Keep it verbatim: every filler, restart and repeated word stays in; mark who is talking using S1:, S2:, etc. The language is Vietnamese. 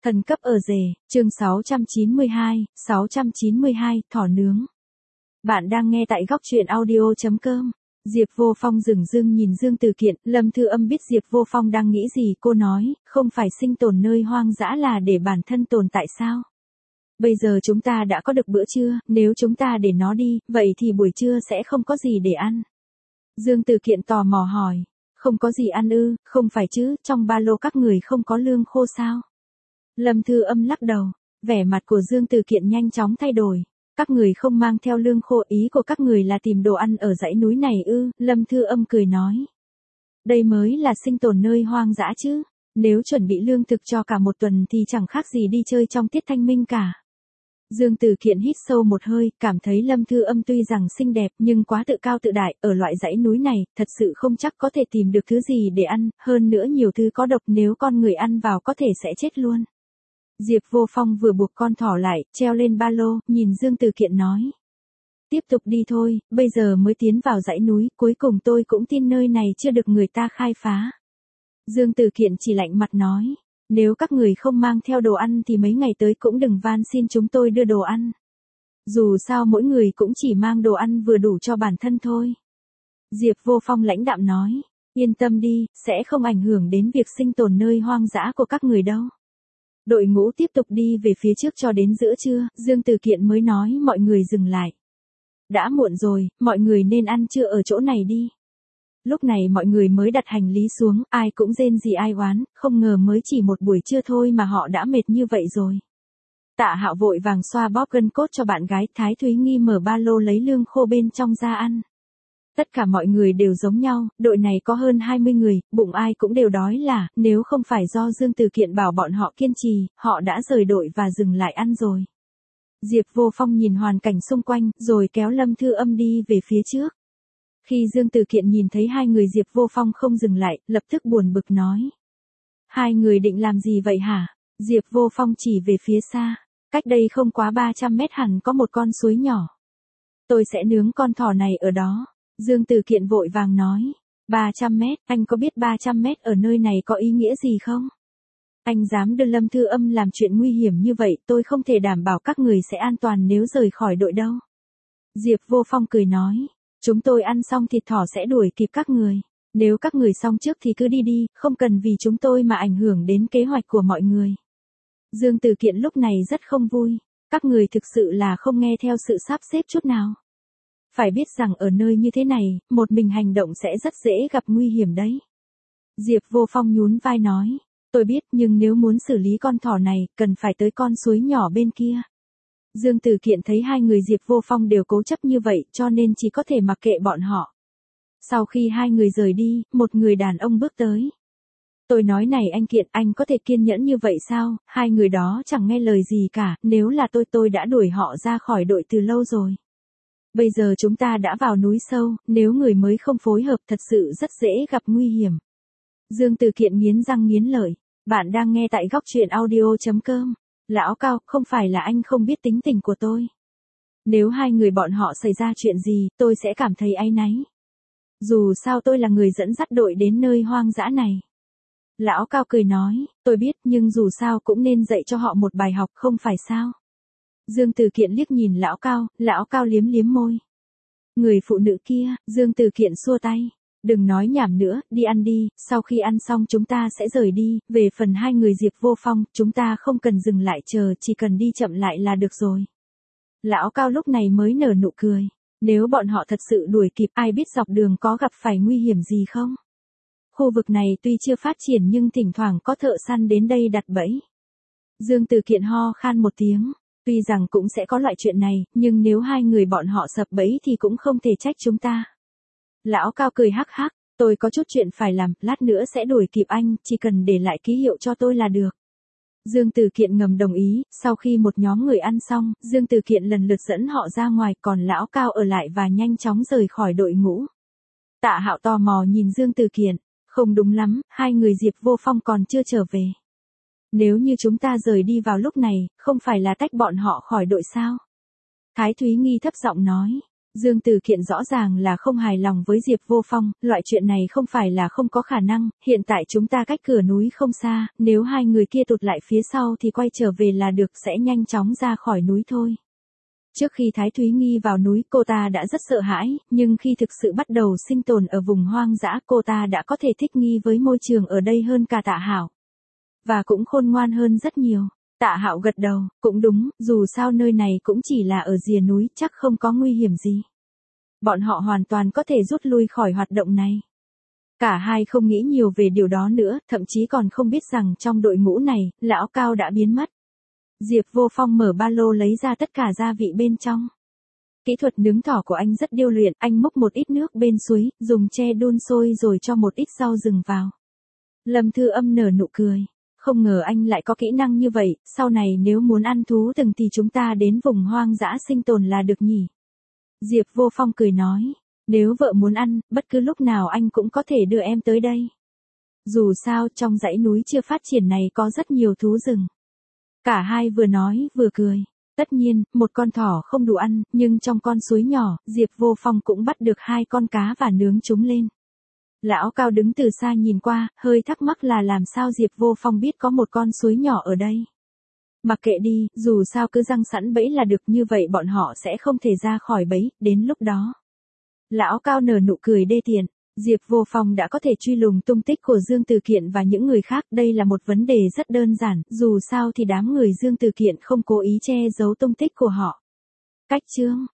S1: Thần cấp ở rể, chương sáu trăm chín mươi hai, sáu trăm chín mươi hai, thỏ nướng. Bạn đang nghe tại góc truyện audio chấm com. Diệp Vô Phong dửng dưng nhìn Dương Từ Kiện, Lâm Thư Âm biết Diệp Vô Phong đang nghĩ gì, cô nói, không phải sinh tồn nơi hoang dã là để bản thân tồn tại sao? Bây giờ chúng ta đã có được bữa trưa, nếu chúng ta để nó đi, vậy thì buổi trưa sẽ không có gì để ăn. Dương Từ Kiện tò mò hỏi, không có gì ăn ư, không phải chứ, trong ba lô các người không có lương khô sao? Lâm Thư Âm lắc đầu, vẻ mặt của Dương Từ Kiện nhanh chóng thay đổi. Các người không mang theo lương khô, ý của các người là tìm đồ ăn ở dãy núi này ư? Lâm Thư Âm cười nói. Đây mới là sinh tồn nơi hoang dã chứ. Nếu chuẩn bị lương thực cho cả một tuần thì chẳng khác gì đi chơi trong tiết thanh minh cả. Dương Từ Kiện hít sâu một hơi, cảm thấy Lâm Thư Âm tuy rằng xinh đẹp nhưng quá tự cao tự đại, ở loại dãy núi này, thật sự không chắc có thể tìm được thứ gì để ăn, hơn nữa nhiều thứ có độc, nếu con người ăn vào có thể sẽ chết luôn. Diệp Vô Phong vừa buộc con thỏ lại, treo lên ba lô, nhìn Dương Từ Kiện nói. Tiếp tục đi thôi, bây giờ mới tiến vào dãy núi, cuối cùng tôi cũng tin nơi này chưa được người ta khai phá. Dương Từ Kiện chỉ lạnh mặt nói, nếu các người không mang theo đồ ăn thì mấy ngày tới cũng đừng van xin chúng tôi đưa đồ ăn. Dù sao mỗi người cũng chỉ mang đồ ăn vừa đủ cho bản thân thôi. Diệp Vô Phong lãnh đạm nói, yên tâm đi, sẽ không ảnh hưởng đến việc sinh tồn nơi hoang dã của các người đâu. Đội ngũ tiếp tục đi về phía trước cho đến giữa trưa, Dương Từ Kiện mới nói mọi người dừng lại. Đã muộn rồi, mọi người nên ăn trưa ở chỗ này đi. Lúc này mọi người mới đặt hành lý xuống, ai cũng rên rỉ ai oán, không ngờ mới chỉ một buổi trưa thôi mà họ đã mệt như vậy rồi. Tạ Hạo vội vàng xoa bóp gân cốt cho bạn gái, Thái Thúy Nghi mở ba lô lấy lương khô bên trong ra ăn. Tất cả mọi người đều giống nhau, đội này có hơn hai mươi người, bụng ai cũng đều đói là, nếu không phải do Dương Từ Kiện bảo bọn họ kiên trì, họ đã rời đội và dừng lại ăn rồi. Diệp Vô Phong nhìn hoàn cảnh xung quanh, rồi kéo Lâm Thư Âm đi về phía trước. Khi Dương Từ Kiện nhìn thấy hai người Diệp Vô Phong không dừng lại, lập tức buồn bực nói. Hai người định làm gì vậy hả? Diệp Vô Phong chỉ về phía xa, cách đây không quá ba trăm mét hẳn có một con suối nhỏ. Tôi sẽ nướng con thỏ này ở đó. Dương Từ Kiện vội vàng nói, ba trăm mét, anh có biết ba trăm mét ở nơi này có ý nghĩa gì không? Anh dám đưa Lâm Thư Âm làm chuyện nguy hiểm như vậy, tôi không thể đảm bảo các người sẽ an toàn nếu rời khỏi đội đâu. Diệp Vô Phong cười nói, chúng tôi ăn xong thịt thỏ sẽ đuổi kịp các người. Nếu các người xong trước thì cứ đi đi, không cần vì chúng tôi mà ảnh hưởng đến kế hoạch của mọi người. Dương Từ Kiện lúc này rất không vui, các người thực sự là không nghe theo sự sắp xếp chút nào. Phải biết rằng ở nơi như thế này, một mình hành động sẽ rất dễ gặp nguy hiểm đấy. Diệp Vô Phong nhún vai nói, tôi biết nhưng nếu muốn xử lý con thỏ này, cần phải tới con suối nhỏ bên kia. Dương Từ Kiện thấy hai người Diệp Vô Phong đều cố chấp như vậy cho nên chỉ có thể mặc kệ bọn họ. Sau khi hai người rời đi, một người đàn ông bước tới. Tôi nói này anh Kiện, anh có thể kiên nhẫn như vậy sao? Hai người đó chẳng nghe lời gì cả, nếu là tôi tôi đã đuổi họ ra khỏi đội từ lâu rồi. Bây giờ chúng ta đã vào núi sâu, nếu người mới không phối hợp thật sự rất dễ gặp nguy hiểm. Dương Từ Kiện nghiến răng nghiến lợi. Bạn đang nghe tại góc truyện audio chấm com. Lão Cao, không phải là anh không biết tính tình của tôi. Nếu hai người bọn họ xảy ra chuyện gì, tôi sẽ cảm thấy áy náy. Dù sao tôi là người dẫn dắt đội đến nơi hoang dã này. Lão Cao cười nói, tôi biết nhưng dù sao cũng nên dạy cho họ một bài học không phải sao. Dương Từ Kiện liếc nhìn Lão Cao, Lão Cao liếm liếm môi. Người phụ nữ kia, Dương Từ Kiện xua tay. Đừng nói nhảm nữa, đi ăn đi, sau khi ăn xong chúng ta sẽ rời đi, về phần hai người Diệp Vô Phong, chúng ta không cần dừng lại chờ, chỉ cần đi chậm lại là được rồi. Lão Cao lúc này mới nở nụ cười, nếu bọn họ thật sự đuổi kịp ai biết dọc đường có gặp phải nguy hiểm gì không? Khu vực này tuy chưa phát triển nhưng thỉnh thoảng có thợ săn đến đây đặt bẫy. Dương Từ Kiện ho khan một tiếng, tuy rằng cũng sẽ có loại chuyện này, nhưng nếu hai người bọn họ sập bẫy thì cũng không thể trách chúng ta. Lão Cao cười hắc hắc, tôi có chút chuyện phải làm, lát nữa sẽ đuổi kịp anh, chỉ cần để lại ký hiệu cho tôi là được. Dương Từ Kiện ngầm đồng ý, sau khi một nhóm người ăn xong, Dương Từ Kiện lần lượt dẫn họ ra ngoài, còn Lão Cao ở lại và nhanh chóng rời khỏi đội ngũ. Tạ Hạo tò mò nhìn Dương Từ Kiện, không đúng lắm, hai người Diệp Vô Phong còn chưa trở về. Nếu như chúng ta rời đi vào lúc này, không phải là tách bọn họ khỏi đội sao? Thái Thúy Nghi thấp giọng nói. Dương Từ Kiện rõ ràng là không hài lòng với Diệp Vô Phong, loại chuyện này không phải là không có khả năng, hiện tại chúng ta cách cửa núi không xa, nếu hai người kia tụt lại phía sau thì quay trở về là được, sẽ nhanh chóng ra khỏi núi thôi. Trước khi Thái Thúy Nghi vào núi, cô ta đã rất sợ hãi, nhưng khi thực sự bắt đầu sinh tồn ở vùng hoang dã, cô ta đã có thể thích nghi với môi trường ở đây hơn cả Tạ Hạo. Và cũng khôn ngoan hơn rất nhiều. Tạ Hạo gật đầu, cũng đúng, dù sao nơi này cũng chỉ là ở rìa núi, chắc không có nguy hiểm gì. Bọn họ hoàn toàn có thể rút lui khỏi hoạt động này. Cả hai không nghĩ nhiều về điều đó nữa, thậm chí còn không biết rằng trong đội ngũ này, Lão Cao đã biến mất. Diệp Vô Phong mở ba lô lấy ra tất cả gia vị bên trong. Kỹ thuật nướng thỏ của anh rất điêu luyện, anh múc một ít nước bên suối, dùng tre đun sôi rồi cho một ít rau rừng vào. Lâm Thư Âm nở nụ cười. Không ngờ anh lại có kỹ năng như vậy, sau này nếu muốn ăn thú rừng thì chúng ta đến vùng hoang dã sinh tồn là được nhỉ. Diệp Vô Phong cười nói, nếu vợ muốn ăn, bất cứ lúc nào anh cũng có thể đưa em tới đây. Dù sao trong dãy núi chưa phát triển này có rất nhiều thú rừng. Cả hai vừa nói vừa cười. Tất nhiên, một con thỏ không đủ ăn, nhưng trong con suối nhỏ, Diệp Vô Phong cũng bắt được hai con cá và nướng chúng lên. Lão Cao đứng từ xa nhìn qua, hơi thắc mắc là làm sao Diệp Vô Phong biết có một con suối nhỏ ở đây. Mặc kệ đi, dù sao cứ răng sẵn bẫy là được, như vậy bọn họ sẽ không thể ra khỏi bẫy, đến lúc đó. Lão Cao nở nụ cười đê tiện, Diệp Vô Phong đã có thể truy lùng tung tích của Dương Từ Kiện và những người khác, đây là một vấn đề rất đơn giản, dù sao thì đám người Dương Từ Kiện không cố ý che giấu tung tích của họ. Cách chương